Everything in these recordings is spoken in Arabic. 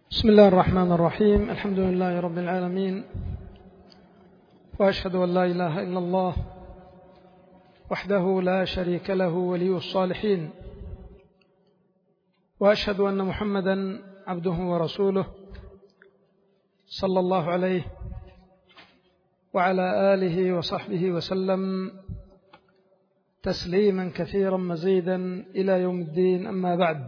بسم الله الرحمن الرحيم. الحمد لله رب العالمين، وأشهد أن لا إله إلا الله وحده لا شريك له ولي الصالحين، وأشهد أن محمدا عبده ورسوله صلى الله عليه وعلى آله وصحبه وسلم تسليما كثيرا مزيدا إلى يوم الدين. أما بعد،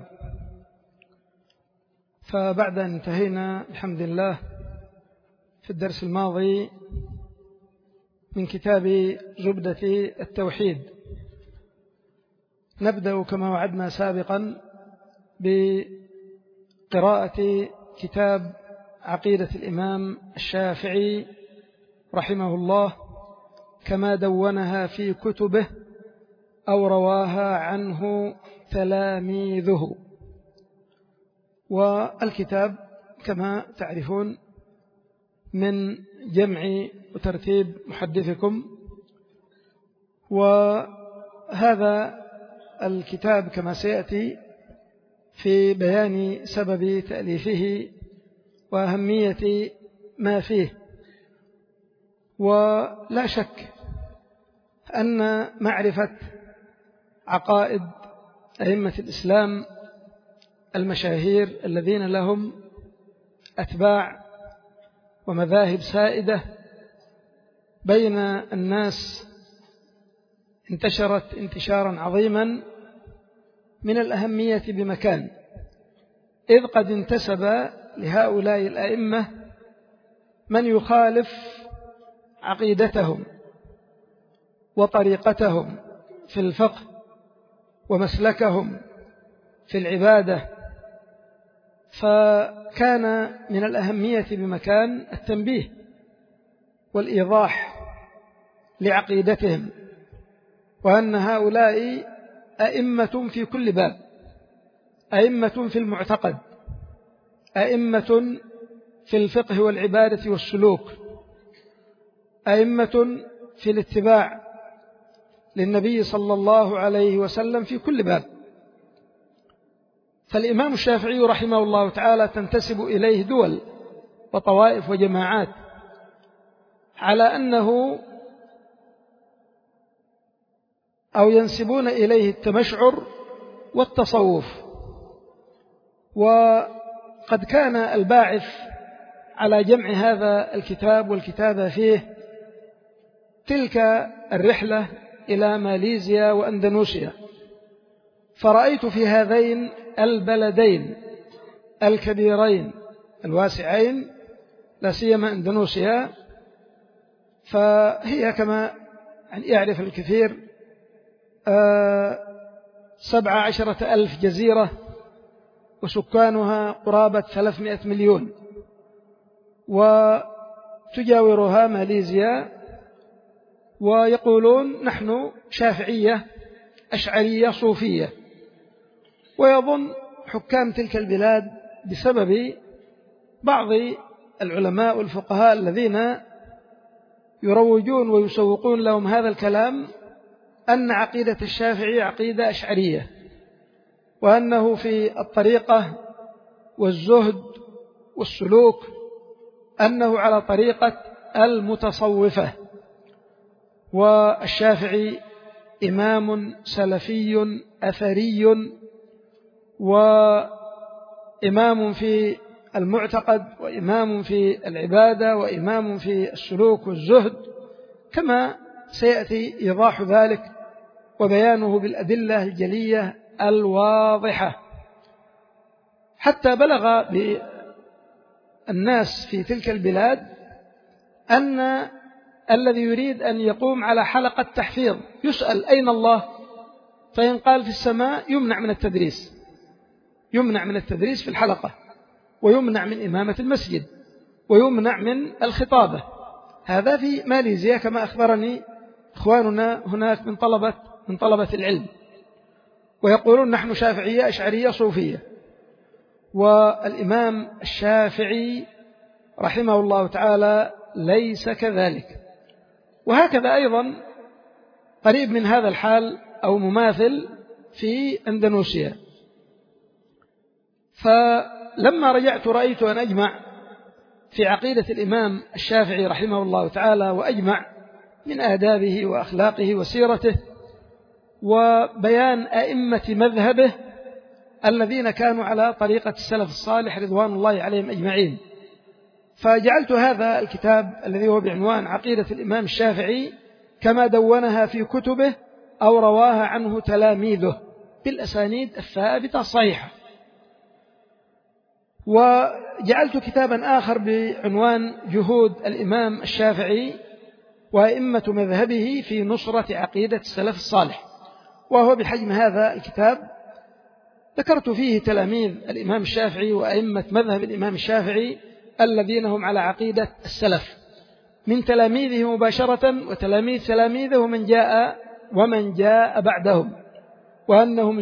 فبعد أن انتهينا الحمد لله في الدرس الماضي من كتاب زبدة التوحيد، نبدأ كما وعدنا سابقا بقراءة كتاب عقيدة الإمام الشافعي رحمه الله كما دونها في كتبه أو رواها عنه تلاميذه. والكتاب كما تعرفون من جمع وترتيب محدثكم، وهذا الكتاب كما سيأتي في بيان سبب تأليفه وأهمية ما فيه. ولا شك أن معرفة عقائد أئمة الإسلام المشاهير الذين لهم أتباع ومذاهب سائدة بين الناس انتشرت انتشارا عظيما من الأهمية بمكان، إذ قد انتسب لهؤلاء الأئمة من يخالف عقيدتهم وطريقتهم في الفقه ومسلكهم في العبادة، فكان من الأهمية بمكان التنبيه والإيضاح لعقيدتهم، وأن هؤلاء أئمة في كل باب، أئمة في المعتقد، أئمة في الفقه والعبادة والسلوك، أئمة في الاتباع للنبي صلى الله عليه وسلم في كل باب. فالإمام الشافعي رحمه الله تعالى تنتسب إليه دول وطوائف وجماعات على أنه أو ينسبون إليه التمشعر والتصوف، وقد كان الباعث على جمع هذا الكتاب والكتابة فيه تلك الرحلة إلى ماليزيا وأندونيسيا، فرأيت في هذين البلدين الكبيرين الواسعين لا سيما أندونيسيا، فهي كما يعرف الكثير 17,000 جزيرة وسكانها قرابة 300 مليون، وتجاورها ماليزيا، ويقولون نحن شافعية أشعرية صوفية. ويظن حكام تلك البلاد بسبب بعض العلماء والفقهاء الذين يروجون ويسوقون لهم هذا الكلام أن عقيدة الشافعي عقيدة أشعرية، وأنه في الطريقة والزهد والسلوك أنه على طريقة المتصوفة. والشافعي إمام سلفي أثري، وإمام في المعتقد، وإمام في العبادة، وإمام في السلوك والزهد، كما سيأتي إيضاح ذلك وبيانه بالأدلة الجلية الواضحة، حتى بلغ بالناس في تلك البلاد أن الذي يريد أن يقوم على حلقة تحفيظ يسأل أين الله، فإن قال في السماء يمنع من التدريس، يمنع من التدريس في الحلقة، ويمنع من إمامة المسجد، ويمنع من الخطابة. هذا في ماليزيا كما أخبرني إخواننا هناك من طلبة العلم، ويقولون نحن شافعية أشعرية صوفية. والإمام الشافعي رحمه الله تعالى ليس كذلك. وهكذا أيضا قريب من هذا الحال أو مماثل في أندونيسيا. فلما رجعت رأيت أن أجمع في عقيدة الإمام الشافعي رحمه الله تعالى، وأجمع من آدابه وأخلاقه وسيرته وبيان أئمة مذهبه الذين كانوا على طريقة السلف الصالح رضوان الله عليهم أجمعين. فجعلت هذا الكتاب الذي هو بعنوان عقيدة الإمام الشافعي كما دونها في كتبه أو رواها عنه تلاميذه بالأسانيد الثابتة الصحيحة. وجعلت كتابا آخر بعنوان جهود الإمام الشافعي وأئمة مذهبه في نصرة عقيدة السلف الصالح، وهو بحجم هذا الكتاب. ذكرت فيه تلاميذ الإمام الشافعي وأئمة مذهب الإمام الشافعي الذين هم على عقيدة السلف من تلاميذه مباشرة وتلاميذ تلاميذه ومن جاء بعدهم، وأنهم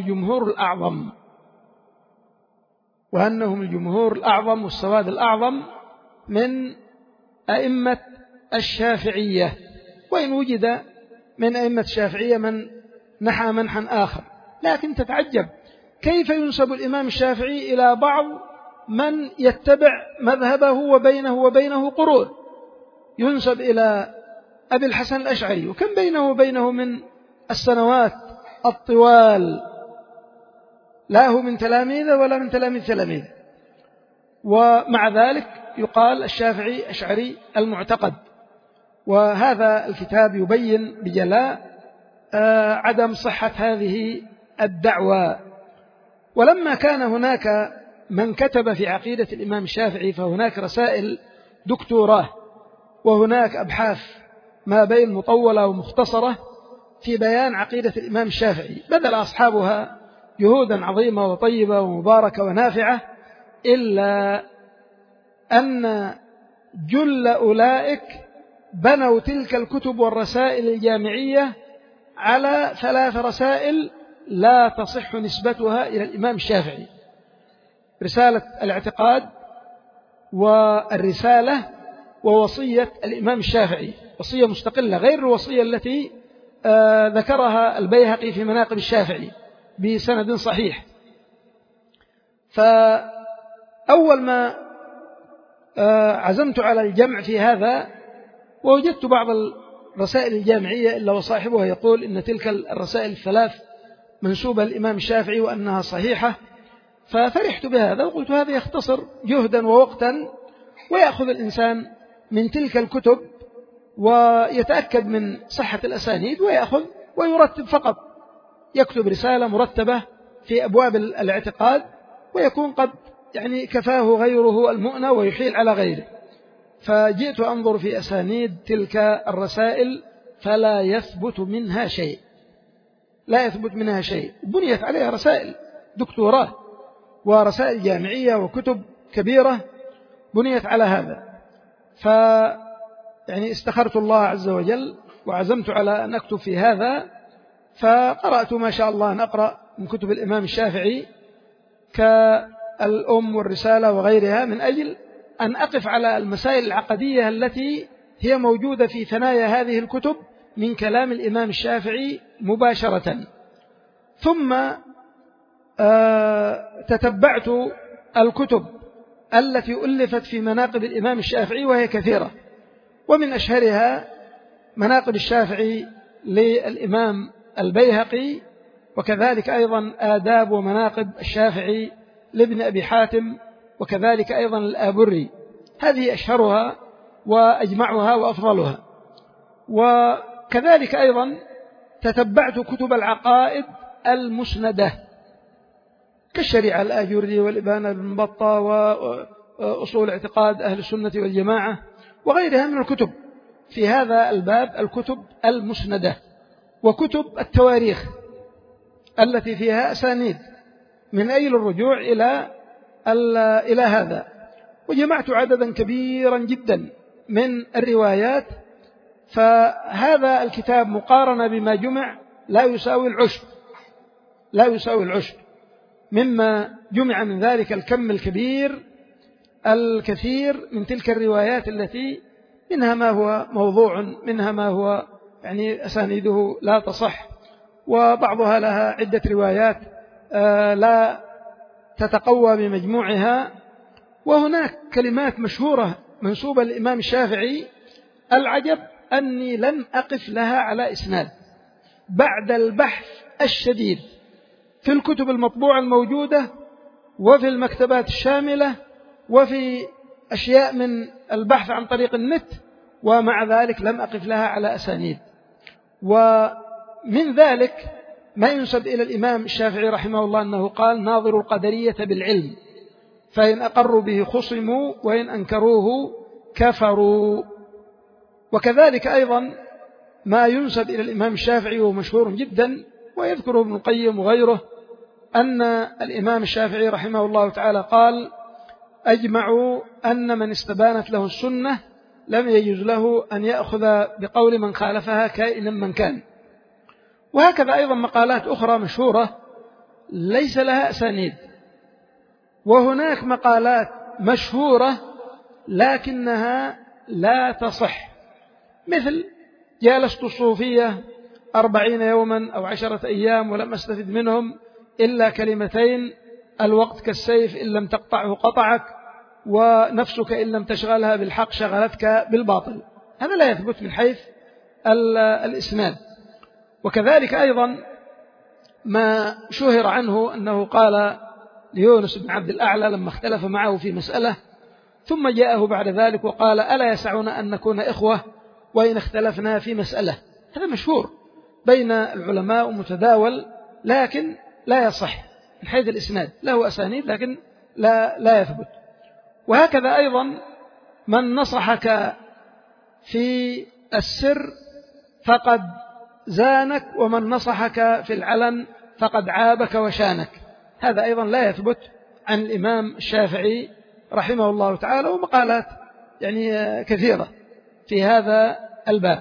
الجمهور الأعظم والسواد الأعظم من أئمة الشافعية، وإن وجد من أئمة الشافعية من نحى منحا آخر. لكن تتعجب كيف ينسب الإمام الشافعي إلى بعض من يتبع مذهبه وبينه قرون. ينسب إلى أبي الحسن الأشعري، وكم بينه وبينه من السنوات الطوال، لا هو من تلاميذه ولا من تلاميذه، ومع ذلك يقال الشافعي أشعري المعتقد. وهذا الكتاب يبين بجلاء عدم صحة هذه الدعوة. ولما كان هناك من كتب في عقيدة الإمام الشافعي فهناك رسائل دكتوراه وهناك أبحاث ما بين مطولة ومختصرة في بيان عقيدة الإمام الشافعي، بذل أصحابها جهودا عظيمة وطيبة ومباركة ونافعة، إلا أن جل أولئك بنوا تلك الكتب والرسائل الجامعية على 3 رسائل لا تصح نسبتها إلى الإمام الشافعي: رسالة الاعتقاد، والرسالة، ووصية الإمام الشافعي، وصية مستقلة غير الوصية التي ذكرها البيهقي في مناقب الشافعي بسند صحيح. فأول ما عزمت على الجمع في هذا ووجدت بعض الرسائل الجامعية إلا وصاحبها يقول إن تلك الرسائل 3 منسوبة للإمام الشافعي وأنها صحيحة، ففرحت بهذا وقلت هذا يختصر جهدا ووقتا، ويأخذ الإنسان من تلك الكتب ويتأكد من صحة الأسانيد ويأخذ ويرتب فقط، يكتب رسالة مرتبة في أبواب الاعتقاد ويكون قد كفاه غيره المؤنة ويحيل على غيره. فجئت أنظر في أسانيد تلك الرسائل فلا يثبت منها شيء، بنيت عليها رسائل دكتوراه ورسائل جامعية وكتب كبيرة بنيت على هذا. استخرت الله عز وجل وعزمت على أن أكتب في هذا، فقرأت ما شاء الله أن أقرأ من كتب الإمام الشافعي كالأم والرسالة وغيرها، من أجل أن أقف على المسائل العقدية التي هي موجودة في ثنايا هذه الكتب من كلام الإمام الشافعي مباشرة. ثم تتبعت الكتب التي ألفت في مناقب الإمام الشافعي وهي كثيرة، ومن أشهرها مناقب الشافعي للإمام البيهقي، وكذلك أيضا آداب ومناقب الشافعي لابن أبي حاتم، وكذلك أيضا الآبري. هذه أشهرها وأجمعها وأفضلها. وكذلك أيضا تتبعت كتب العقائد المسندة كالشريعة الآجري والإبانة بن بطة وأصول اعتقاد أهل السنة والجماعة وغيرها من الكتب في هذا الباب، الكتب المسندة، وكتب التواريخ التي فيها أسانيد من أجل الرجوع إلى هذا. وجمعت عددا كبيرا جدا من الروايات، فهذا الكتاب مقارنة بما جمع لا يساوي العشر مما جمع من ذلك الكم الكثير من تلك الروايات التي منها ما هو موضوع، منها ما هو أسانيده لا تصح، وبعضها لها عدة روايات لا تتقوى بمجموعها وهناك كلمات مشهورة منسوبة للإمام الشافعي العجب أني لم أقف لها على إسناد بعد البحث الشديد في الكتب المطبوعة الموجودة وفي المكتبات الشاملة وفي أشياء من البحث عن طريق النت، ومع ذلك لم أقف لها على أسانيد. ومن ذلك ما ينسب إلى الإمام الشافعي رحمه الله أنه قال: ناظروا القدرية بالعلم فإن أقروا به خصموا وإن أنكروه كفروا. وكذلك أيضا ما ينسب إلى الإمام الشافعي وهو مشهور جدا ويذكره ابن القيم وغيره أن الإمام الشافعي رحمه الله تعالى قال: أجمعوا أن من استبانت له السنة لم يجوز له أن يأخذ بقول من خالفها كائنا من كان. وهكذا أيضا مقالات أخرى مشهورة ليس لها أسانيد، وهناك مقالات مشهورة لكنها لا تصح، مثل: جالست الصوفية 40 يوما أو 10 أيام ولم أستفد منهم إلا كلمتين: الوقت كالسيف إن لم تقطعه قطعك، ونفسك إن لم تشغلها بالحق شغلتك بالباطل. هذا لا يثبت من حيث الإسناد. وكذلك أيضا ما شهر عنه أنه قال ليونس بن عبد الأعلى لما اختلف معه في مسألة ثم جاءه بعد ذلك وقال: ألا يسعنا أن نكون إخوة وإن اختلفنا في مسألة. هذا مشهور بين العلماء ومتداول، لكن لا يصح من حيث الإسناد، له أسانيد لكن لا يثبت. وهكذا أيضا من نصحك في السر فقد زانك، ومن نصحك في العلن فقد عابك وشانك. هذا أيضا لا يثبت عن الإمام الشافعي رحمه الله تعالى، ومقالات كثيرة في هذا الباب.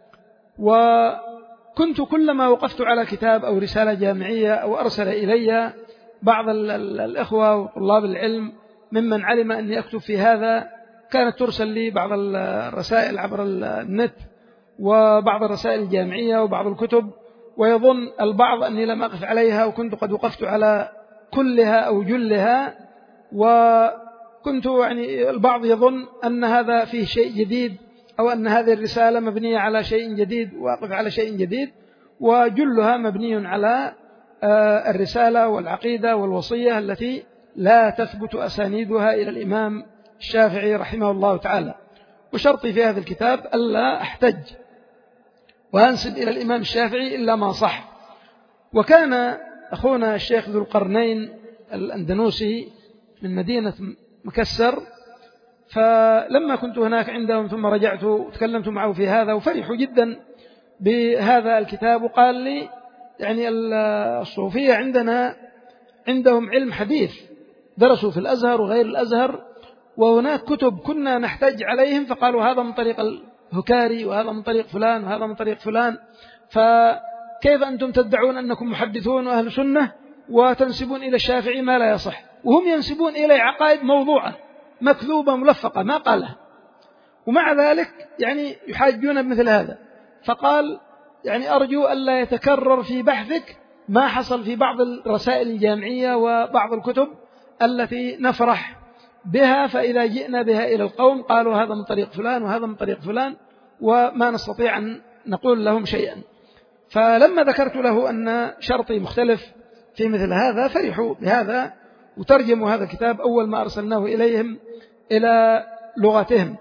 وكنت كلما وقفت على كتاب أو رسالة جامعية أو أرسل إلي بعض الإخوة وطلاب العلم ممن علم أني أكتب في هذا، كانت ترسل لي بعض الرسائل عبر النت وبعض الرسائل الجامعية وبعض الكتب، ويظن البعض أني لم أقف عليها وكنت قد وقفت على كلها أو جلها، وكنت البعض يظن أن هذا فيه شيء جديد أو أن هذه الرسالة مبنية على شيء جديد وأقف على شيء جديد، وجلها مبني على الرسالة والعقيدة والوصية التي لا تثبت أسانيدها إلى الإمام الشافعي رحمه الله تعالى. وشرطي في هذا الكتاب ألا أحتج وأنسب إلى الإمام الشافعي إلا ما صح. وكان أخونا الشيخ ذو القرنين الأندنوسي من مدينة مكسر، فلما كنت هناك عندهم ثم رجعت وتكلمت معه في هذا وفرحوا جدا بهذا الكتاب، وقال لي الصوفية عندهم علم حديث، درسوا في الأزهر وغير الأزهر، وهناك كتب كنا نحتاج عليهم، فقالوا هذا من طريق الهكاري وهذا من طريق فلان وهذا من طريق فلان، فكيف أنتم تدعون أنكم محدثون وأهل سنة وتنسبون إلى الشافعي ما لا يصح، وهم ينسبون إلى عقائد موضوعة مكذوبة ملفقة ما قالها، ومع ذلك يحاجون بمثل هذا. فقال أرجو ألا يتكرر في بحثك ما حصل في بعض الرسائل الجامعية وبعض الكتب التي نفرح بها، فإذا جئنا بها إلى القوم قالوا هذا من طريق فلان وهذا من طريق فلان، وما نستطيع أن نقول لهم شيئا. فلما ذكرت له أن شرطي مختلف في مثل هذا فرحوا بهذا، وترجموا هذا الكتاب أول ما أرسلناه إليهم إلى لغتهم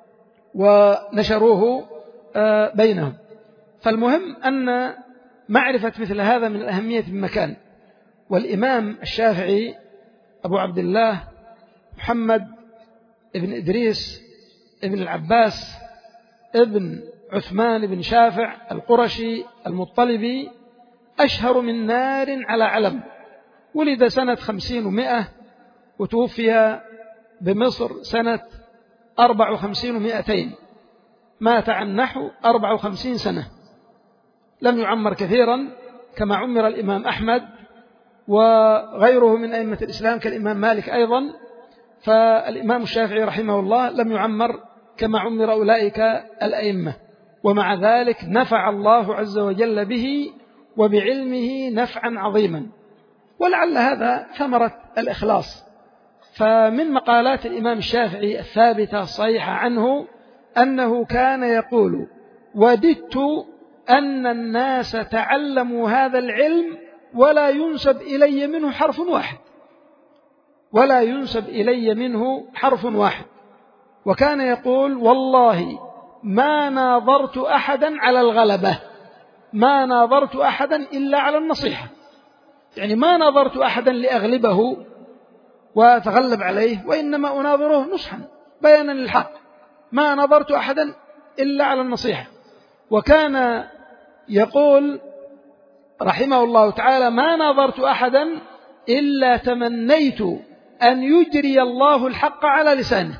ونشروه بينهم. فالمهم أن معرفة مثل هذا من الأهمية بمكان. والإمام الشافعي أبو عبد الله محمد ابن إدريس ابن العباس ابن عثمان بن شافع القرشي المطلبي أشهر من نار على علم، ولد سنة 50 و100 وتوفي بمصر سنة 54 و200، مات عن نحو 54 سنة، لم يعمر كثيرا كما عمر الإمام أحمد وغيره من أئمة الإسلام كالإمام مالك أيضا. فالإمام الشافعي رحمه الله لم يعمر كما عمر أولئك الأئمة، ومع ذلك نفع الله عز وجل به وبعلمه نفعا عظيما. ولعل هذا ثمرة الإخلاص، فمن مقالات الإمام الشافعي الثابتة الصحيحة عنه أنه كان يقول: وددت أن الناس تعلموا هذا العلم ولا ينسب إلي منه حرف واحد، ولا ينسب إلي منه حرف واحد. وكان يقول: والله ما ناظرت أحدا على الغلبة، ما ناظرت أحدا إلا على النصيحة، يعني ما ناظرت أحدا لأغلبه وأتغلب عليه، وإنما أناظره نصحا بيانا للحق، ما ناظرت أحدا إلا على النصيحة. وكان يقول رحمه الله تعالى: ما ناظرت أحدا إلا تمنيت أن يجري الله الحق على لسانه.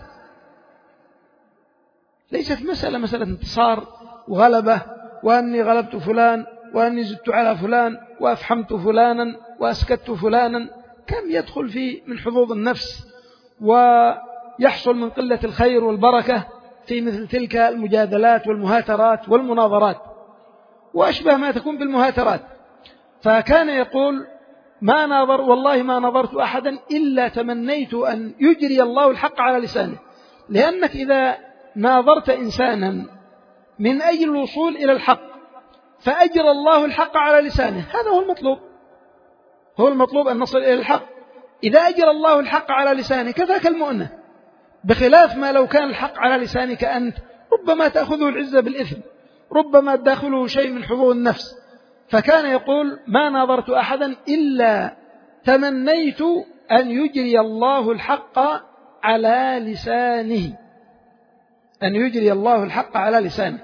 ليست مسألة انتصار وغلبة، وأني غلبت فلان وأني زدت على فلان وأفحمت فلانا وأسكت فلانا. كم يدخل في من حظوظ النفس ويحصل من قلة الخير والبركة في مثل تلك المجادلات والمهاترات والمناظرات وأشبه ما تكون بالمهاترات. فكان يقول: والله ما نظرت أحدا إلا تمنيت أن يجري الله الحق على لسانه. لأنك إذا ناظرت إنسانا من أجل الوصول إلى الحق فأجرى الله الحق على لسانه، هذا هو المطلوب، هو المطلوب أن نصل إلى الحق. إذا أجرى الله الحق على لسانه كذاك المؤنة، بخلاف ما لو كان الحق على لسانك أنت ربما تأخذه العزة بالإثم، ربما تداخله شيء من حظوظ النفس. فكان يقول: ما ناظرت أحدا إلا تمنيت أن يجري الله الحق على لسانه، أن يجري الله الحق على لسانه.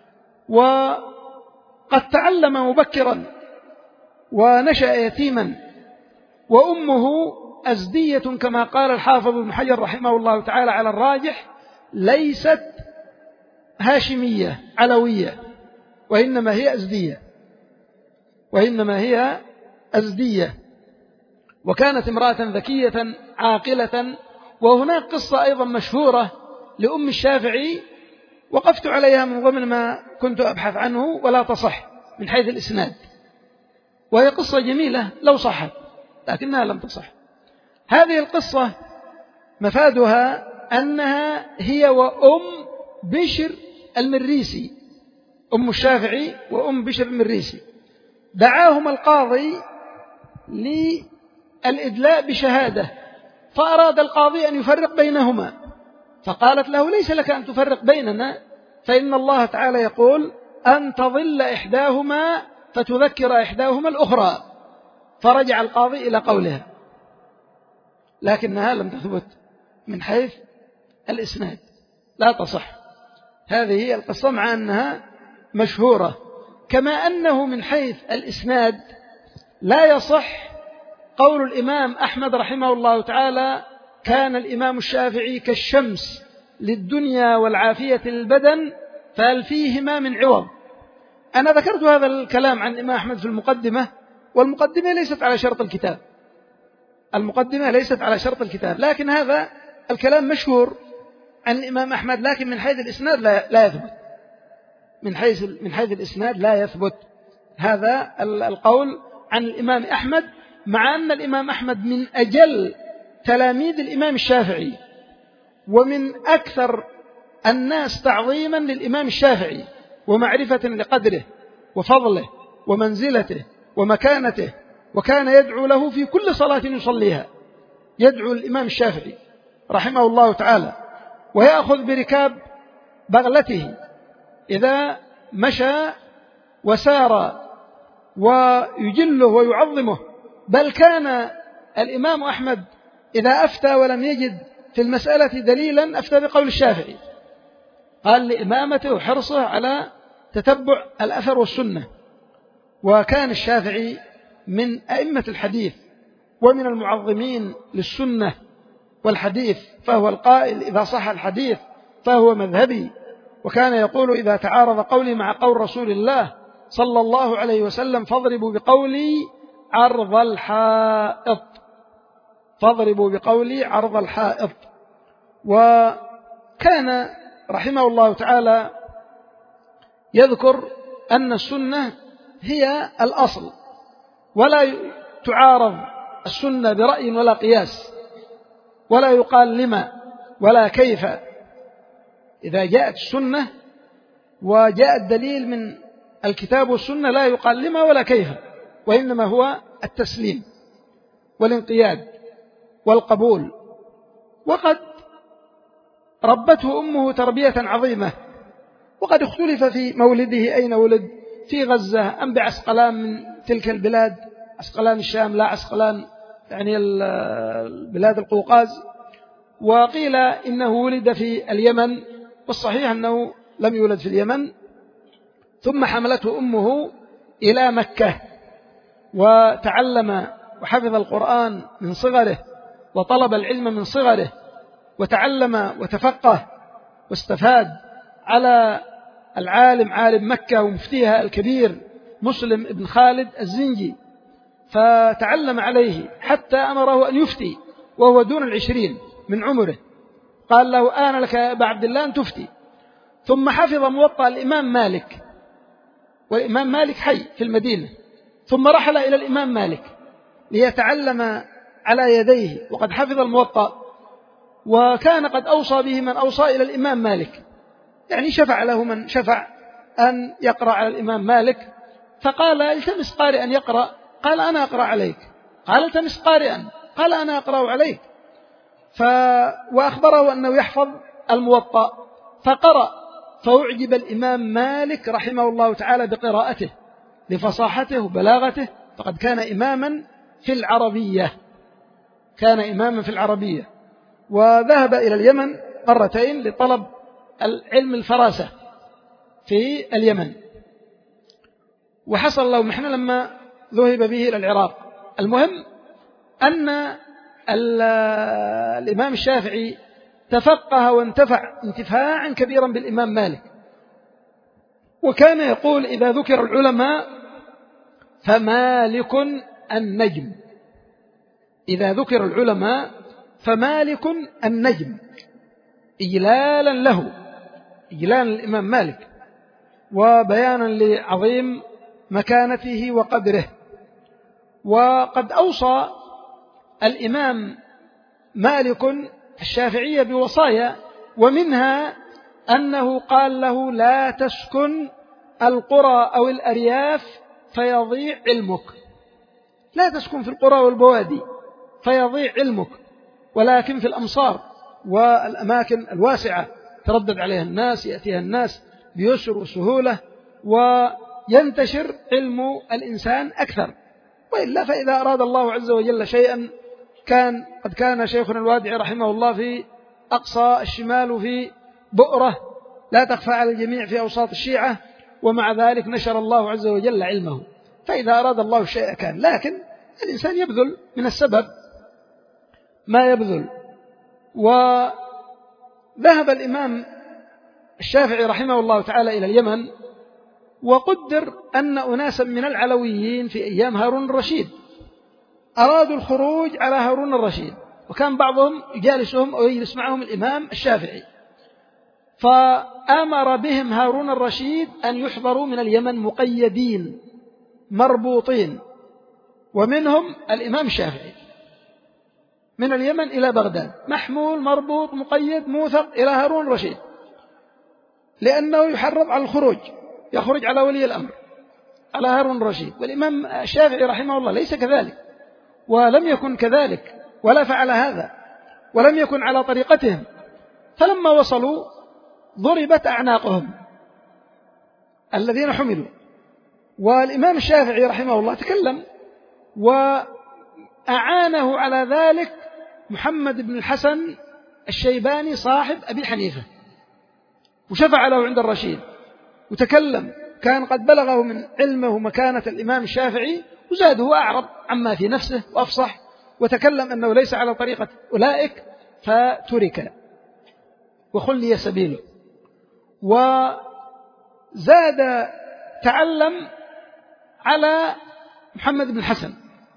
وقد تعلم مبكرا ونشأ يتيما، وأمه أزدية كما قال الحافظ ابن حجر رحمه الله تعالى على الراجح، ليست هاشمية علوية، وإنما هي أزدية، وإنما هي أزدية. وكانت امرأة ذكية عاقلة. وهناك قصة أيضا مشهورة لأم الشافعي وقفت عليها من ضمن ما كنت أبحث عنه ولا تصح من حيث الإسناد، وهي قصة جميلة لو صحت لكنها لم تصح. هذه القصة مفادها أنها هي وأم بشر المريسي، أم الشافعي وأم بشر المريسي، دعاهما القاضي للإدلاء بشهادة، فأراد القاضي أن يفرق بينهما، فقالت له: ليس لك أن تفرق بيننا، فإن الله تعالى يقول: أن تضل إحداهما فتذكر إحداهما الأخرى. فرجع القاضي إلى قولها، لكنها لم تثبت من حيث الإسناد، لا تصح. هذه هي القصة، مع أنها مشهورة. كما أنه من حيث الإسناد لا يصح قول الإمام أحمد رحمه الله تعالى: كان الإمام الشافعي كالشمس للدنيا والعافية للبدن فهل فيهما من عوض. أنا ذكرت هذا الكلام عن الإمام أحمد في المقدمة، والمقدمة ليست على شرط الكتاب، المقدمة ليست على شرط الكتاب، لكن هذا الكلام مشهور عن الإمام أحمد، لكن من حيث الإسناد لا يثبت، من حيث الإسناد لا يثبت هذا القول عن الإمام أحمد، مع أن الإمام أحمد من أجل تلاميذ الإمام الشافعي ومن أكثر الناس تعظيما للإمام الشافعي ومعرفة لقدره وفضله ومنزلته ومكانته، وكان يدعو له في كل صلاة يصليها، يدعو الإمام الشافعي رحمه الله تعالى، ويأخذ بركاب بغلته إذا مشى وسار ويجله ويعظمه. بل كان الإمام أحمد إذا أفتى ولم يجد في المسألة دليلا أفتى بقول الشافعي، قال لإمامته وحرصه على تتبع الأثر والسنة. وكان الشافعي من أئمة الحديث ومن المعظمين للسنة والحديث، فهو القائل: إذا صح الحديث فهو مذهبي. وكان يقول: إذا تعارض قولي مع قول رسول الله صلى الله عليه وسلم فاضربوا بقولي عرض الحائط، فاضربوا بقولي عرض الحائط. وكان رحمه الله تعالى يذكر أن السنة هي الأصل، ولا تعارض السنة برأي ولا قياس، ولا يقال لما ولا كيف. إذا جاءت السنة وجاء الدليل من الكتاب والسنة لا يقال لما ولا كيف، وإنما هو التسليم والانقياد والقبول. وقد ربته أمه تربية عظيمة، وقد اختلف في مولده أين ولد، في غزة أم بعسقلان من تلك البلاد، عسقلان الشام لا عسقلان يعني بلاد القوقاز، وقيل إنه ولد في اليمن، والصحيح أنه لم يولد في اليمن. ثم حملته أمه إلى مكة وتعلم وحفظ القرآن من صغره، وطلب العلم من صغره، وتعلم وتفقه واستفاد على العالم عالم مكة ومفتيها الكبير مسلم ابن خالد الزنجي، فتعلم عليه حتى أمره أن يفتي وهو دون 20 من عمره، قال له آن لك يا أبا عبد الله أن تفتي. ثم حفظ موطأ الإمام مالك، والإمام مالك حي في المدينة، ثم رحل إلى الإمام مالك ليتعلم على يديه، وقد حفظ الموطأ، وكان قد أوصى به من أوصى إلى الإمام مالك، يعني شفع له من شفع أن يقرأ على الإمام مالك، فقال التمس قارئا يقرأ، قال أنا أقرأ عليك، قال التمس قارئا، قال أنا أقرأ عليك، وأخبره أنه يحفظ الموطأ، فقرأ، فأعجب الإمام مالك رحمه الله تعالى بقراءته لفصاحته وبلاغته، فقد كان إماما في العربية، كان إماما في العربية، وذهب إلى اليمن مرتين لطلب العلم الفراسة في اليمن، وحصل له محنة لما ذهب به إلى العراق. المهم أن الإمام الشافعي تفقه وانتفع انتفاعا كبيرا بالإمام مالك، وكان يقول إذا ذكر العلماء فمالك النجم، إذا ذكر العلماء فمالك النجم، إجلالا له، إجلالا للإمام مالك وبيانا لعظيم مكانته وقدره. وقد أوصى الإمام مالك الشافعي بوصايا، ومنها أنه قال له لا تسكن القرى أو الأرياف فيضيع علمك، لا تسكن في القرى والبوادي فيضيع علمك، ولكن في الأمصار والأماكن الواسعة تردد عليها الناس، يأتيها الناس بيسر وسهولة، وينتشر علم الإنسان أكثر. وإلا فإذا أراد الله عز وجل شيئا قد كان شيخنا الوادعي رحمه الله في أقصى الشمال في بؤرة لا تخفى على الجميع في أوساط الشيعة، ومع ذلك نشر الله عز وجل علمه. فإذا أراد الله الشيء كان، لكن الإنسان يبذل من السبب ما يبذل. وذهب الإمام الشافعي رحمه الله تعالى إلى اليمن، وقدر أن أناسا من العلويين في أيام هارون الرشيد أرادوا الخروج على هارون الرشيد، وكان بعضهم يجالسهم أو يجلس معهم الإمام الشافعي، فأمر بهم هارون الرشيد أن يحضروا من اليمن مقيدين مربوطين، ومنهم الإمام الشافعي من اليمن إلى بغداد محمول مربوط مقيد موثق إلى هارون الرشيد، لأنه يحرض على الخروج، يخرج على ولي الأمر على هارون الرشيد. والإمام الشافعي رحمه الله ليس كذلك، ولم يكن كذلك، ولا فعل هذا، ولم يكن على طريقتهم. فلما وصلوا ضربت أعناقهم الذين حملوا، والإمام الشافعي رحمه الله تكلم، وأعانه على ذلك محمد بن الحسن الشيباني صاحب أبي حنيفة، وشفع له عند الرشيد وتكلم، كان قد بلغه من علمه ومكانة الإمام الشافعي، وزاده وأعرض عما في نفسه وأفصح، وتكلم أنه ليس على طريقة أولئك، فترك وخلي سبيله. وزاد تعلم على محمد بن الحسن،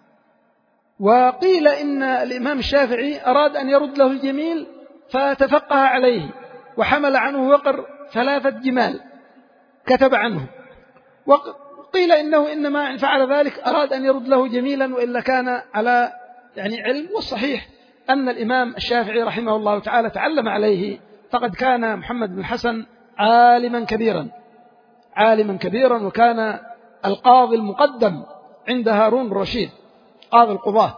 وقيل إن الإمام الشافعي أراد أن يرد له الجميل فتفقه عليه، وحمل عنه وقر 3 جمال كتب عنه، وقيل إنه إنما فعل ذلك أراد أن يرد له جميلا، وإلا كان على علم. والصحيح أن الإمام الشافعي رحمه الله تعالى تعلم عليه، فقد كان محمد بن الحسن عالما كبيرا، وكان القاضي المقدم عند هارون الرشيد قاضي القضاة،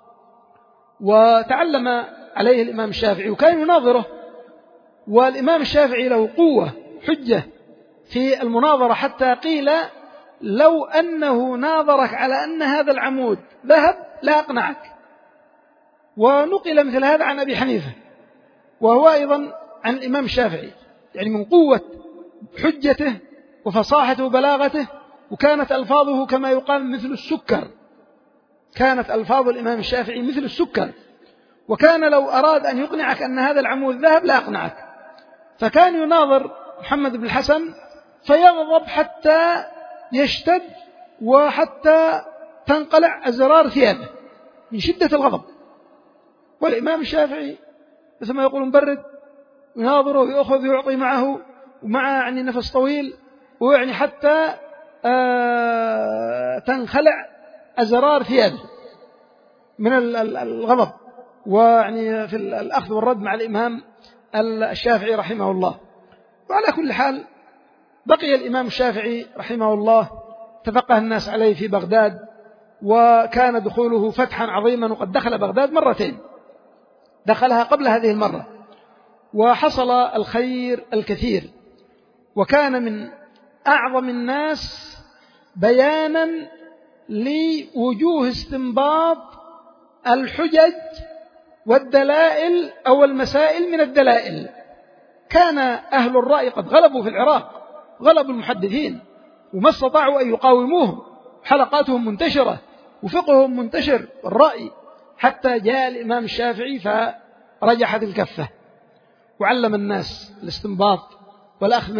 وتعلم عليه الإمام الشافعي وكان يناظره. والإمام الشافعي له قوة حجة في المناظرة، حتى قيل لو أنه ناظرك على أن هذا العمود ذهب لا أقنعك. ونقل مثل هذا عن أبي حنيفة، وهو أيضا عن الإمام الشافعي، يعني من قوة حجته وفصاحته وبلاغته. وكانت ألفاظه كما يقال مثل السكر، كانت ألفاظ الإمام الشافعي مثل السكر، وكان لو أراد أن يقنعك أن هذا العمود ذهب لا أقنعك. فكان يناظر محمد بن الحسن فيغضب حتى يشتد، وحتى تنقلع أزرار ثيابه من شدة الغضب. والإمام الشافعي مثل ما يقول مبرد، يناظره ويأخذ ويعطي معه، ومع يعني نفس طويل، ويعني حتى تنخلع أزرار ثيابه من الغضب، ويعني في الأخذ والرد مع الإمام الشافعي رحمه الله. وعلى كل حال بقي الإمام الشافعي رحمه الله تفقه الناس عليه في بغداد، وكان دخوله فتحا عظيما، وقد دخل بغداد مرتين، دخلها قبل هذه المرة، وحصل الخير الكثير، وكان من أعظم الناس بيانا لوجوه استنباط الحجج والدلائل أو المسائل من الدلائل. كان أهل الرأي قد غلبوا في العراق، غلبوا المحدثين وما استطاعوا أن يقاوموهم، حلقاتهم منتشرة وفقههم منتشر والرأي، حتى جاء الإمام الشافعي فرجحت الكفة وعلم الناس الاستنباط والأخذ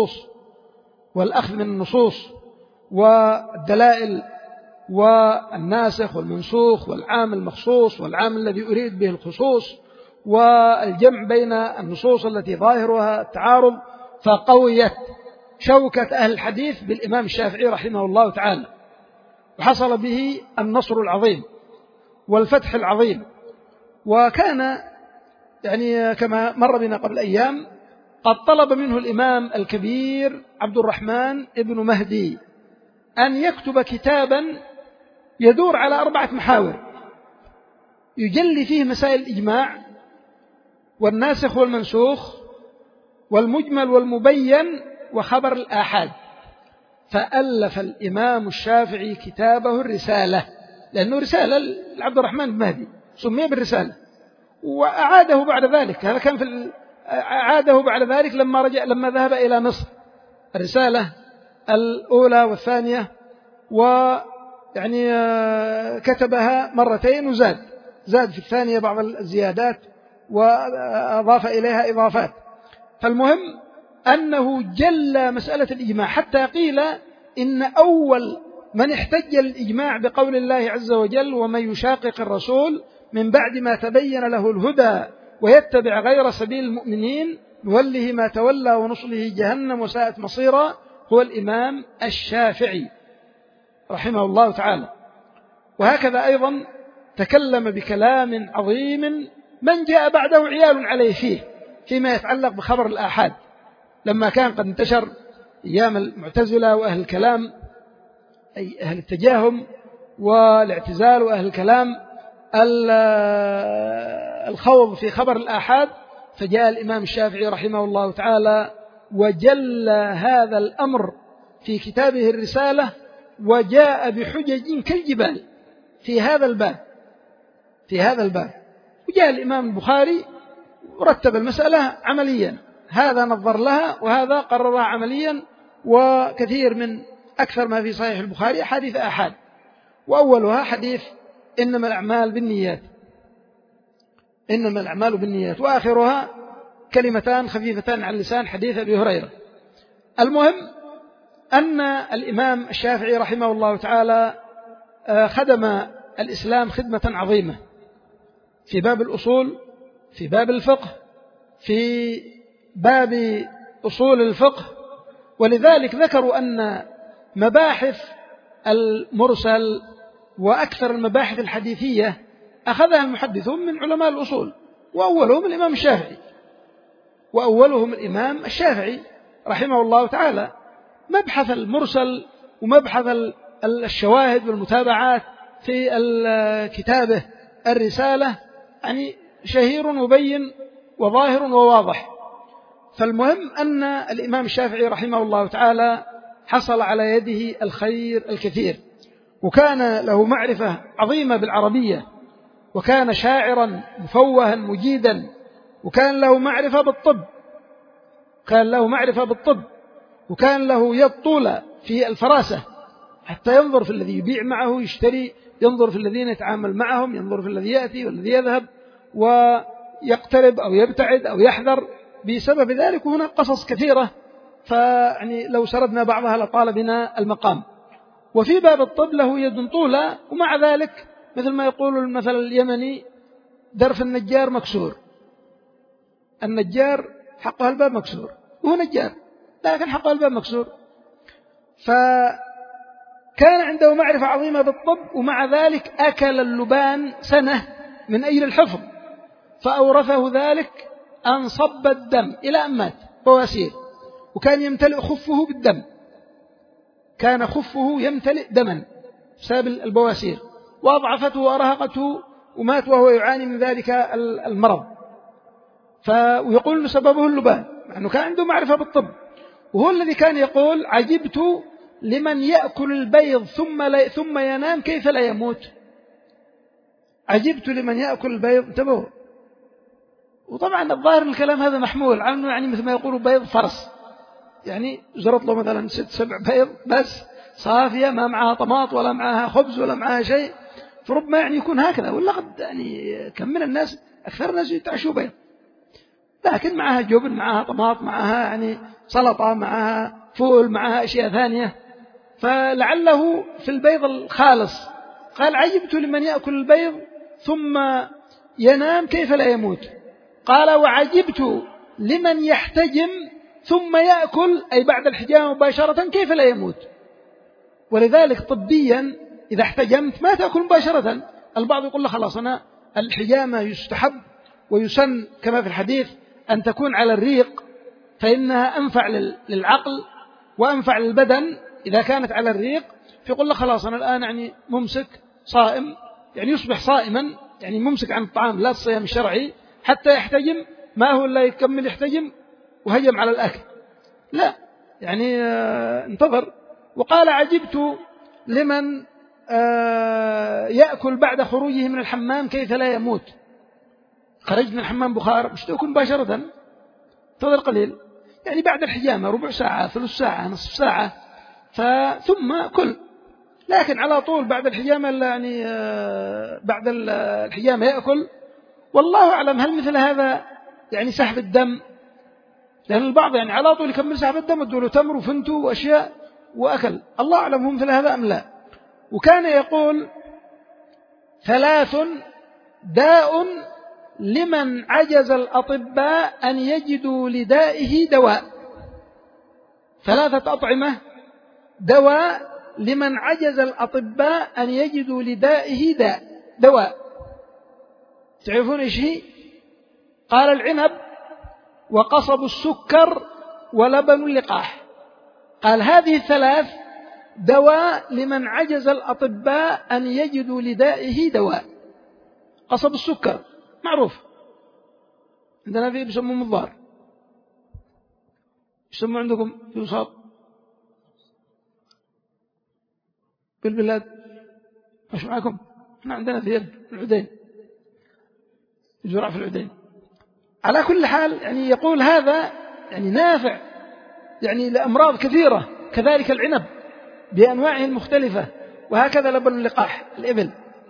من النصوص والدلائل والناسخ والمنسوخ والعام المخصوص والعام الذي أريد به الخصوص، والجمع بين النصوص التي ظاهرها التعارض. فقويت شوكة أهل الحديث بالإمام الشافعي رحمه الله تعالى، وحصل به النصر العظيم والفتح العظيم. وكان يعني كما مر بنا قبل أيام قد طلب منه الإمام الكبير عبد الرحمن ابن مهدي أن يكتب كتابا يدور على 4 محاور، يجلي فيه مسائل الإجماع والناسخ والمنسوخ والمجمل والمبين وخبر الآحاد. فألف الإمام الشافعي كتابه الرسالة، لأنه رسالة لعبد الرحمن بن مهدي سمي بالرسالة، وأعاده بعد ذلك، هذا كان أعاده بعد ذلك لما ذهب إلى مصر، الرسالة الأولى والثانية، ويعني كتبها مرتين وزاد في الثانية بعض الزيادات وأضاف إليها إضافات. فالمهم أنه جل مسألة الإجماع، حتى قيل إن أول من احتج الإجماع بقول الله عز وجل: ومن يشاقق الرسول من بعد ما تبين له الهدى ويتبع غير سبيل المؤمنين نوله ما تولى ونصله جهنم وساءت مصيرا، هو الإمام الشافعي رحمه الله تعالى. وهكذا أيضا تكلم بكلام عظيم من جاء بعده عيال عليه فيما يتعلق بخبر الآحاد، لما كان قد انتشر أيام المعتزلة وأهل الكلام، أي أهل التجاهم والاعتزال، وأهل الكلام الخوض في خبر الآحاد. فجاء الإمام الشافعي رحمه الله تعالى وجل هذا الأمر في كتابه الرسالة، وجاء بحجج كالجبال في هذا الباب. وجاء الإمام البخاري ورتب المسألة عمليا، هذا نظر لها وهذا قررها عمليا. وكثير من أكثر ما في صحيح البخاري حديث آحاد، وأولها حديث إنما الأعمال بالنيات، وآخرها كلمتان خفيفتان على اللسان، حديث أبي هريرة. المهم أن الإمام الشافعي رحمه الله تعالى خدم الإسلام خدمة عظيمة في باب الأصول، في باب الفقه، في باب أصول الفقه. ولذلك ذكروا أن مباحث المرسل وأكثر المباحث الحديثية أخذها المحدثون من علماء الأصول، وأولهم الإمام الشافعي رحمه الله تعالى. مبحث المرسل ومبحث الشواهد والمتابعات في كتابه الرسالة يعني شهير وبين وظاهر وواضح. فالمهم أن الإمام الشافعي رحمه الله تعالى حصل على يده الخير الكثير، وكان له معرفة عظيمة بالعربية، وكان شاعرا مفوها مجيدا، وكان له معرفة بالطب، وكان له يد طولة في الفراسة، حتى ينظر في الذي يبيع معه يشتري، ينظر في الذين يتعامل معهم، ينظر في الذي يأتي والذي يذهب، ويقترب أو يبتعد أو يحذر بسبب ذلك. وهنا قصص كثيرة، فيعني لو سردنا بعضها لطال بنا المقام. وفي باب الطب له يد طولة، ومع ذلك مثل ما يقول المثل اليمني: درف النجار مكسور. النجار حقه الباب مكسور، وهو نجار لكن حقه الباب مكسور. فكان عنده معرفة عظيمة بالطب، ومع ذلك أكل اللبان سنة من أجل الحفظ، فأورثه ذلك أن صب الدم إلى أن مات بواسير، وكان يمتلئ خفه بالدم، كان خفه يمتلئ دما بسبب البواسير، وأضعفته وأرهقته، ومات وهو يعاني من ذلك المرض. ويقول أنه سببه اللبان، مع أنه كان عنده معرفة بالطب. وهو الذي كان يقول: عجبت لمن يأكل البيض ثم ينام كيف لا يموت. عجبت لمن يأكل البيض، انتبهوا. وطبعا الظاهر الكلام هذا محمول عنه، يعني مثل ما يقولوا بيض فرس، يعني زرط له مثلا 6-7 بيض بس صافية، ما معها طماط ولا معها خبز ولا معها شيء، فربما يعني يكون هكذا. ولا قد يعني كم من الناس، أكثر الناس يتعشوا بيض، لكن معها جبن، معها طماط، معها يعني سلطة، معها فول، معها أشياء ثانية. فلعله في البيض الخالص قال: عجبت لمن يأكل البيض ثم ينام كيف لا يموت. قال: وعجبت لمن يحتجم ثم يأكل، أي بعد الحجامة مباشرة، كيف لا يموت. ولذلك طبيا إذا احتجمت ما تأكل مباشرة. البعض يقول: خلاص أنا الحجامة يستحب ويسن كما في الحديث أن تكون على الريق، فإنها أنفع للعقل وأنفع للبدن إذا كانت على الريق. فيقول له: خلاص أنا الآن يعني ممسك صائم، يعني يصبح صائما، يعني ممسك عن الطعام، لا الصيام الشرعي، حتى يحتجم. ما هو إلا يكمل يحتجم وهجم على الأكل، لا، يعني انتظر. وقال: عجبت لمن يأكل بعد خروجه من الحمام كيف لا يموت. خرج من الحمام بخار، مش تأكل مباشرة، انتظر قليل، يعني بعد الحجامة ربع ساعة، ثلث ساعة، نصف ساعة، ثم كل. لكن على طول بعد الحجامة، يعني بعد الحجامة يأكل. والله أعلم هل مثل هذا يعني سحب الدم، لأن البعض يعني على طول يكمل سحب الدم، ادوا له تمر وفنتو وأشياء وأكل، الله أعلم هم مثل هذا أم لا. وكان يقول: 3 داء لمن عجز الأطباء أن يجدوا لدائه دواء. 3 أطعمة دواء لمن عجز الأطباء أن يجدوا لدائه دواء. تعرفون إيش هي؟ قال: العنب، وقصب السكر، ولبن اللقاح. قال: هذه 3 دواء لمن عجز الأطباء أن يجدوا لدائه دواء. قصب السكر معروف عندنا، فيه بيسموه مضار، يسموه عندكم في وسط بالبلاد، مش معكم؟ احنا عندنا في العدين، يزرع في العدين. على كل حال يعني يقول هذا يعني نافع يعني لأمراض كثيرة. كذلك العنب بأنواعه المختلفة، وهكذا لبن اللقاح الإبل.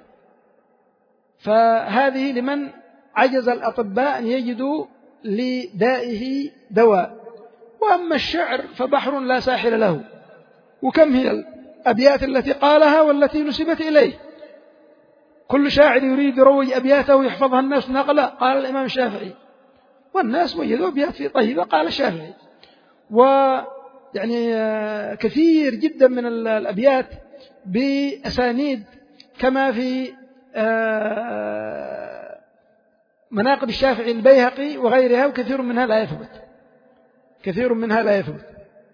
فهذه لمن عجز الأطباء أن يجدوا لدائه دواء. وأما الشعر فبحر لا ساحل له، وكم هي الأبيات التي قالها والتي نسبت إليه. كل شاعر يريد يروج أبياته يحفظها الناس نقلا، قال الإمام الشافعي، والناس وجدوا أبيات في طيبة، قال الشافعي. ويعني كثير جدا من الأبيات بأسانيد، كما في مناقب الشافعي البيهقي وغيرها، وكثير منها لا يثبت، كثير منها لا يثبت.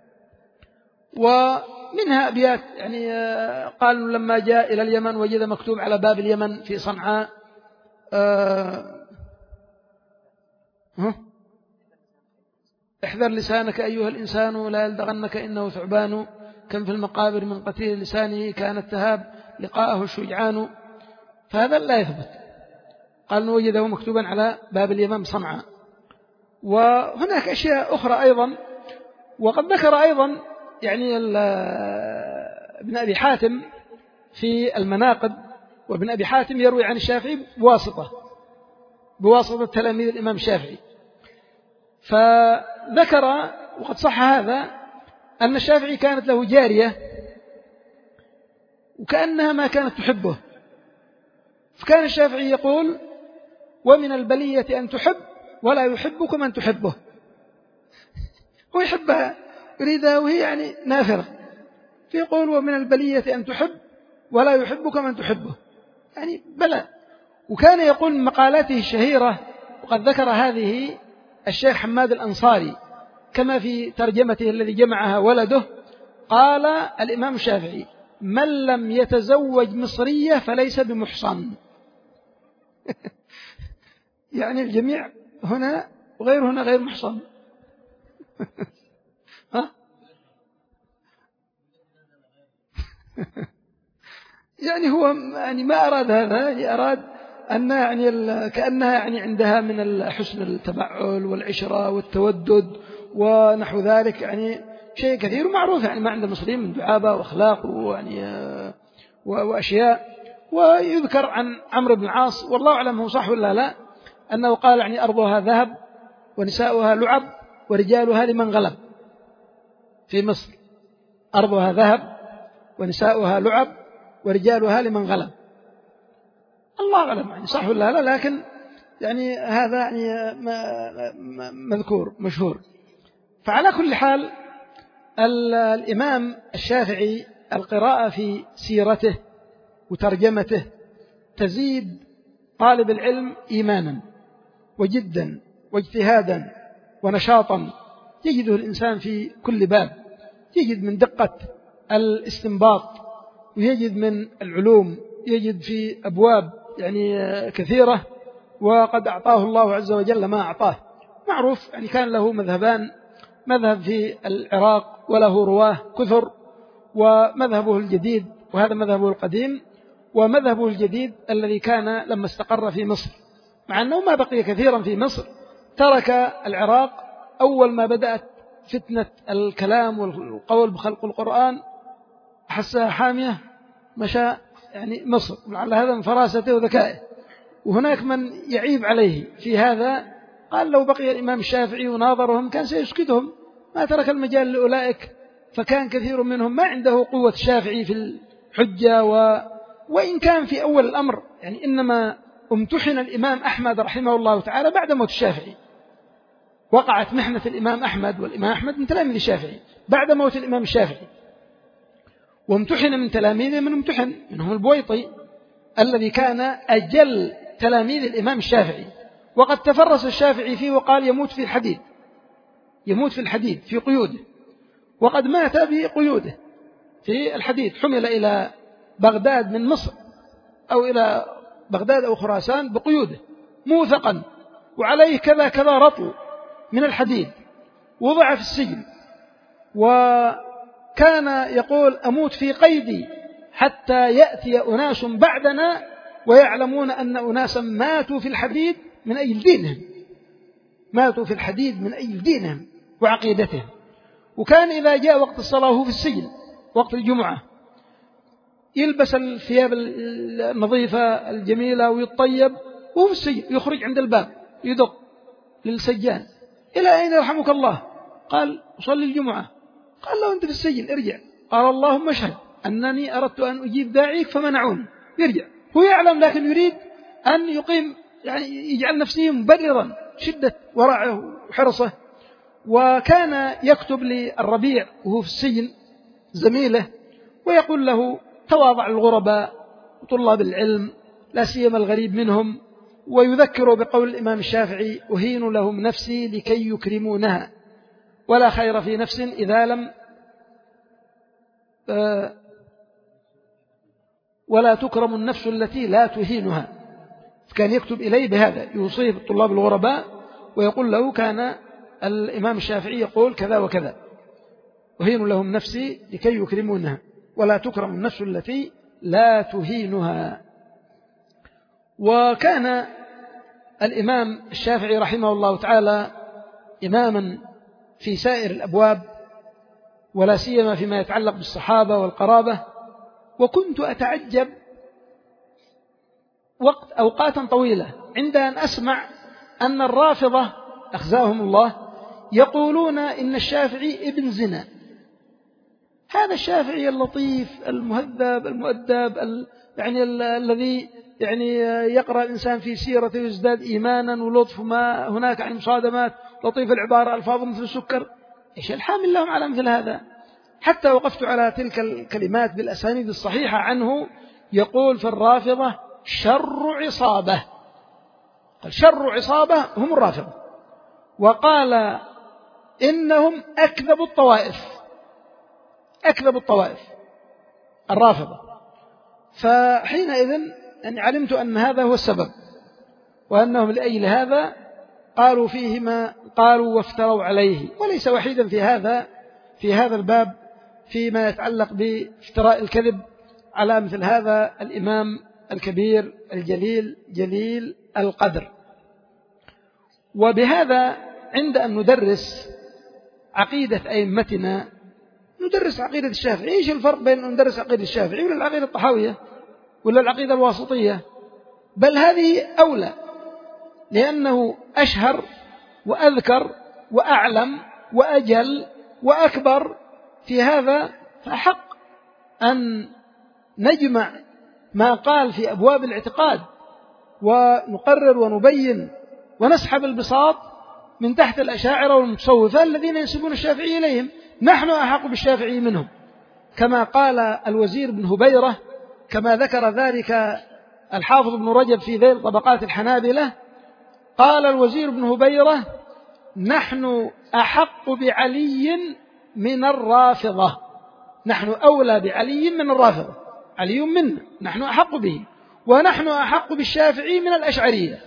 ومنها أبيات يعني قالوا لما جاء إلى اليمن وجد مكتوب على باب اليمن في صنعاء احذر لسانك أيها الإنسان لا يلدغنك إنه ثعبان، كم في المقابر من قتيل لسانه كان التهاب لقاءه الشجعان. فهذا لا يثبت. قال وجده مكتوبا على باب اليمن صنعاء. وهناك أشياء أخرى أيضا. وقد ذكر أيضا يعني ابن أبي حاتم في المناقب، وابن أبي حاتم يروي عن الشافعي بواسطة تلاميذ الإمام الشافعي. فذكر وقد صح هذا أن الشافعي كانت له جارية وكأنها ما كانت تحبه، فكان الشافعي يقول ومن البلية أن تحب ولا يحبك من تحبه. هو يحبها يريدها وهي يعني نافرة، فيقول ومن البلية أن تحب ولا يحبك من تحبه، يعني بلى. وكان يقول من مقالاته الشهيرة، وقد ذكر هذه الشيخ حماد الأنصاري كما في ترجمته الذي جمعها ولده، قال الإمام الشافعي من لم يتزوج مصرية فليس بمحصن. يعني الجميع هنا وغير هنا غير محصن. يعني هو يعني ما أراد هذا، أراد أن يعني كأنها يعني عندها من حسن التبعل والعشرة والتودد ونحو ذلك، يعني شيء كثير معروف يعني ما عند المصريين من دعابة وأخلاق ويعني وأشياء. ويذكر عن عمرو بن العاص والله أعلم هو صح ولا لا، أنه قال يعني أرضها ذهب ونساؤها لعب ورجالها لمن غلب. في مصر أرضها ذهب ونساؤها لعب ورجالها لمن غلب. الله أعلم يعني صح ولا لا، لكن يعني هذا يعني مذكور مشهور. فعلى كل حال الإمام الشافعي القراءة في سيرته وترجمته تزيد طالب العلم إيمانا وجدا واجتهادا ونشاطا، يجده الإنسان في كل باب، يجد من دقة الاستنباط، ويجد من العلوم، يجد في أبواب يعني كثيرة. وقد أعطاه الله عز وجل ما أعطاه. معروف يعني كان له مذهبان، مذهب في العراق وله رواه كثر، ومذهبه الجديد وهذا مذهبه القديم، ومذهبه الجديد الذي كان لما استقر في مصر، مع أنه ما بقي كثيرا في مصر، ترك العراق أول ما بدأت فتنة الكلام والقول بخلق القرآن حسها حامية، مشى يعني مصر، ولعل هذا من فراسته وذكائه. وهناك من يعيب عليه في هذا، قال لو بقي الإمام الشافعي وناظرهم كان سيسكتهم، ما ترك المجال لأولئك، فكان كثير منهم ما عنده قوة الشافعي في الحجة. وإن كان في أول الأمر يعني إنما امتحن الإمام أحمد رحمه الله تعالى بعد موت الشافعي، وقعت محنة الإمام أحمد، والإمام أحمد من تلاميذ الشافعي بعد موت الإمام الشافعي، وامتحن من تلاميذه من امتحن منهم البويطي الذي كان أجل تلاميذ الإمام الشافعي، وقد تفرس الشافعي فيه وقال يموت في الحديد، يموت في الحديد في قيوده، وقد مات بقيوده في الحديد، حمل إلى بغداد من مصر أو إلى بغداد أو خراسان بقيوده موثقا، وعليه كذا كذا رطل من الحديد، وضع في السجن، وكان يقول أموت في قيدي حتى يأتي أناس بعدنا ويعلمون أن أناسا ماتوا في الحديد من أجل دينهم، ماتوا في الحديد من أجل دينهم وعقيدتهم. وكان إذا جاء وقت الصلاة وهو في السجن وقت الجمعة يلبس الثياب النظيفة الجميلة ويطيب وهو في السجن، يخرج عند الباب يدق للسجان إلى أين يرحمك الله؟ قال أصلي الجمعة. قال له أنت في السجن ارجع. قال اللهم اشهد أنني أردت أن أجيب داعيك فمنعوني. يرجع هو يعلم، لكن يريد أن يقيم يعني يجعل نفسه مبررا شدة ورعه وحرصه. وكان يكتب للربيع وهو في السجن زميله ويقول له تواضع الغرباء وطلاب العلم لا سيما الغريب منهم. ويذكر بقول الإمام الشافعي: أهين لهم نفسي لكي يكرمونها، ولا خير في نفس إذا لم ولا تكرم النفس التي لا تهينها. كان يكتب إليه بهذا، يوصيه بالطلاب الغرباء ويقول له: كان الإمام الشافعي يقول كذا وكذا، أهين لهم نفسي لكي يكرمونها، ولا تكرم النفس التي لا تهينها. وكان الإمام الشافعي رحمه الله تعالى إماما في سائر الأبواب، ولا سيما فيما يتعلق بالصحابة والقرابة. وكنت أتعجب أوقاتا طويلة عند أن أسمع أن الرافضة أخزاهم الله يقولون إن الشافعي ابن زنا. هذا الشافعي اللطيف المهذب المؤدب يعني الذي يعني يقرأ الإنسان في سيرته ويزداد إيمانا ولطف، ما هناك عن مصادمات، لطيف العبارة، ألفاظ مثل السكر. إيش الحامل لهم على مثل هذا؟ حتى وقفت على تلك الكلمات بالأسانيد الصحيحة عنه، يقول في الرافضة: شر عصابة. قال: شر عصابة هم الرافضة. وقال: إنهم أكذب الطوائف، أكذب الطوائف الرافضة. فحينئذ يعني علمت أن هذا هو السبب، وأنهم لأجل هذا قالوا فيه ما قالوا وافتروا عليه. وليس وحيدا في هذا الباب فيما يتعلق بافتراء الكذب على مثل هذا الإمام الكبير الجليل جليل القدر. وبهذا عند أن ندرس عقيدة أئمتنا ندرس عقيدة الشافعي. إيش الفرق بين أن ندرس عقيدة الشافعي ولا العقيدة الطحاوية ولا العقيدة الواسطية؟ بل هذه أولى، لأنه أشهر وأذكر وأعلم وأجل وأكبر في هذا. فحق أن نجمع ما قال في أبواب الاعتقاد ونقرر ونبين ونسحب البساط من تحت الأشاعرة والمتصوفة الذين ينسبون الشافعي إليهم. نحن أحق بالشافعي منهم، كما قال الوزير بن هبيرة، كما ذكر ذلك الحافظ بن رجب في ذيل طبقات الحنابلة. قال الوزير بن هبيرة: نحن أحق بعلي من الرافضة، نحن أولى بعلي من الرافضة، علي منا، نحن أحق به. ونحن أحق بالشافعي من الأشعرية،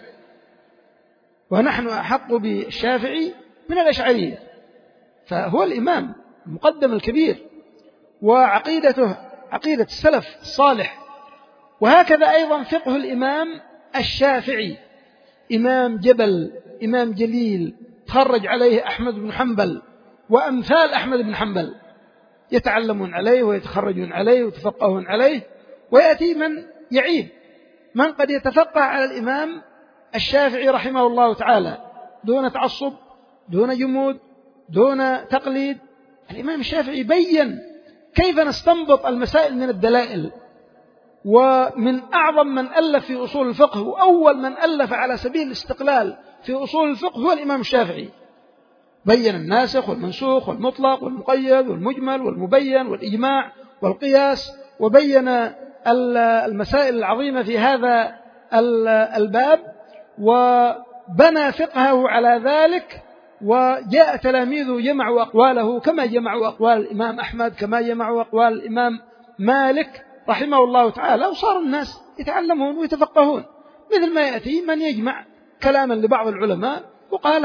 ونحن أحق بالشافعي من الأشعرية. فهو الإمام المقدم الكبير، وعقيدته عقيدة السلف الصالح. وهكذا أيضا فقه الإمام الشافعي، إمام جبل، إمام جليل، تخرج عليه أحمد بن حنبل وأمثال أحمد بن حنبل، يتعلمون عليه ويتخرجون عليه ويتفقهون عليه. ويأتي من يعيب، من قد يتفقه على الإمام الشافعي رحمه الله تعالى دون تعصب، دون جمود، دون تقليد. الإمام الشافعي بيّن كيف نستنبط المسائل من الدلائل. ومن أعظم من ألف في أصول الفقه، وأول من ألف على سبيل الاستقلال في أصول الفقه هو الإمام الشافعي. بيّن الناسخ والمنسوخ والمطلق والمقيد والمجمل والمبين والإجماع والقياس، وبيّن المسائل العظيمة في هذا الباب، وبنى فقهه على ذلك. وجاء تلاميذه جمعوا أقواله كما جمعوا أقوال الإمام أحمد، كما جمعوا أقوال الإمام مالك رحمه الله تعالى، وصار الناس يتعلمون ويتفقهون. مثل ما يأتي من يجمع كلاما لبعض العلماء وقال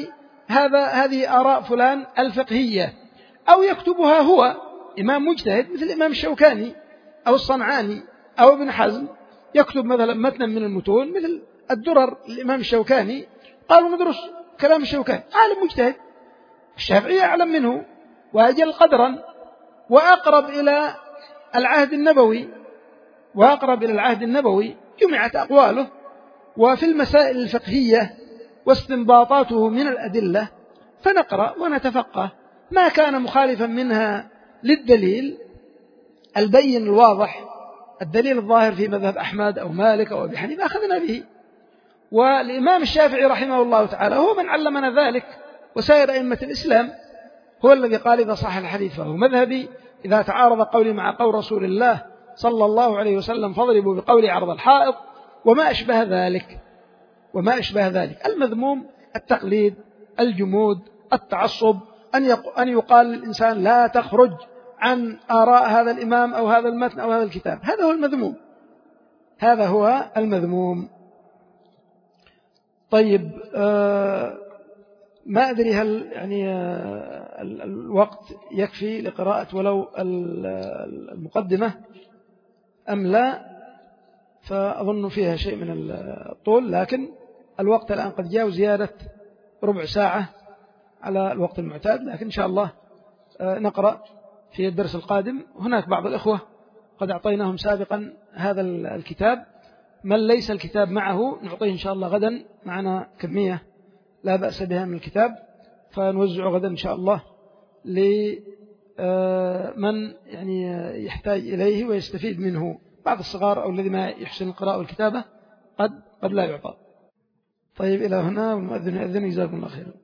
هذه آراء فلان الفقهية، أو يكتبها هو إمام مجتهد مثل الإمام الشوكاني أو الصنعاني أو ابن حزم، يكتب مثلا متنا من المتون مثل الدرر الإمام الشوكاني. قالوا ندرس كلام الشوكاني، عالم مجتهد، الشافعي أعلم منه وأجل قدرا وأقرب إلى العهد النبوي، جمعت أقواله وفي المسائل الفقهية واستنباطاته من الأدلة، فنقرأ ونتفقه ما كان مخالفا منها للدليل البين الواضح، الدليل الظاهر في مذهب أحمد أو مالك أو أبي حنيفة أخذنا به. والإمام الشافعي رحمه الله تعالى هو من علمنا ذلك، وسائر أئمة الإسلام. هو الذي قال: إذا صح الحديث فهو مذهبي، إذا تعارض قولي مع قول رسول الله صلى الله عليه وسلم فاضربوا بقولي عرض الحائط. وما أشبه ذلك. المذموم التقليد، الجمود، التعصب، أن يقال للإنسان لا تخرج عن آراء هذا الإمام أو هذا المتن أو هذا الكتاب. هذا هو المذموم. طيب، ما أدري هل يعني الوقت يكفي لقراءة ولو المقدمة أم لا، فأظن فيها شيء من الطول، لكن الوقت الآن قد جاء زيادة ربع ساعة على الوقت المعتاد، لكن إن شاء الله نقرأ في الدرس القادم. هناك بعض الإخوة قد أعطيناهم سابقا هذا الكتاب، من ليس الكتاب معه نعطيه إن شاء الله غدا، معنا كمية لا بأس بها من الكتاب، فنوزع غدا إن شاء الله لمن يعني يحتاج إليه ويستفيد منه. بعض الصغار أو الذي ما يحسن القراءة والكتابة قد لا يعطى. طيب، إلى هنا والمؤذن يؤذن، جزاكم الله خيرا.